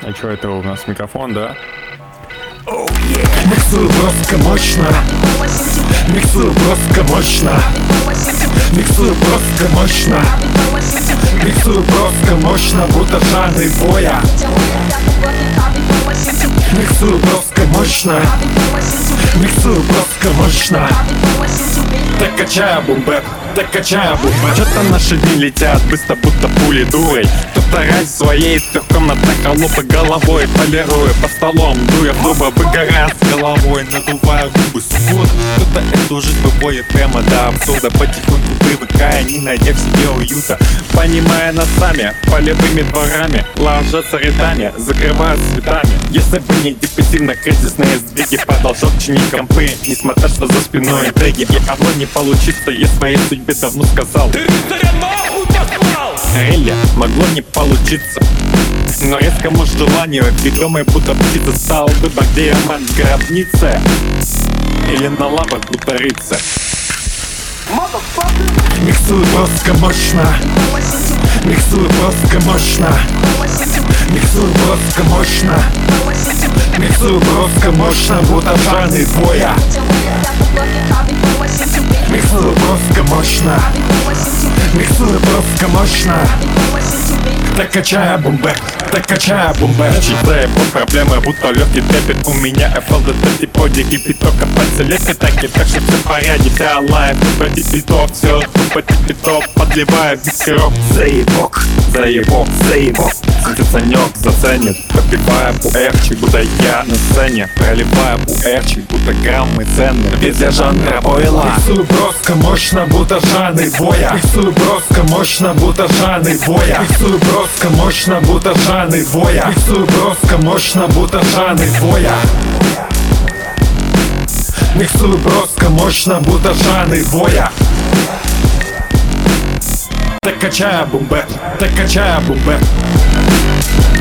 А что это у нас микрофон, да? Миксую просто мощно. Миксую просто мощно. Миксую просто мощно. Миксую просто мощно, будто жанры боя. Миксую просто мощно. Миксую просто мощно. Так качаю бумбэп, так качаю бумбэп. Что-то наши дни летят быстро, будто пули дурой. Кто-то рай своей трехкомнатной халупы головой, полируя по столом, дуя в трубы, выгорая с головой, надувая губы свод. Кто-то эту жизнь выводит прямо до абсурда, потихоньку привыкая, не найдя в себе уюта. Понимая нас сами, полевыми дворами, ложатся рядами, закрывают цветами. Если бы не депрессивно-кризисные сдвиги, продолжал чинить компы, несмотря что за спиной интриги. И оно не получится, я своей судьбе давно сказал. Ты Релли, могло не получиться, но резкому желанию, ведомый будто птица, стал выбор, где я мать в гробнице или на лавах будто рыцарь. Миксую просто мощно. Миксую просто мощно. Миксую просто мощно. Миксую просто мощно, будто в жанре боя. Миксую просто мощно. Миксую просто мощно. Так качаю бумбэп, так качаю бумбэп. Читая по проблемы, будто легкий трепет. У меня FLDT типа кипяток, а пальцы лепит таки, так что все в порядке. Вся лайф, тупо пипиток, все тупо пипиток, подливая бискерок. Заебок, Заебок, заебок, санек заценит, попивая пуэрчик, будто я на сцене, проливая пуэрчик, будто граммы ценны, ведь я жанра ойла. Миксую просто мощно, будто в жанре боя. Миксую просто мощно, будто в жанре боя. Миксую просто мощно, будто в жанре боя. Миксую просто мощно, будто в жанре боя. Миксую просто мощно, будто в жанре боя. Так качаю бумбэп, так качаю бумбэп.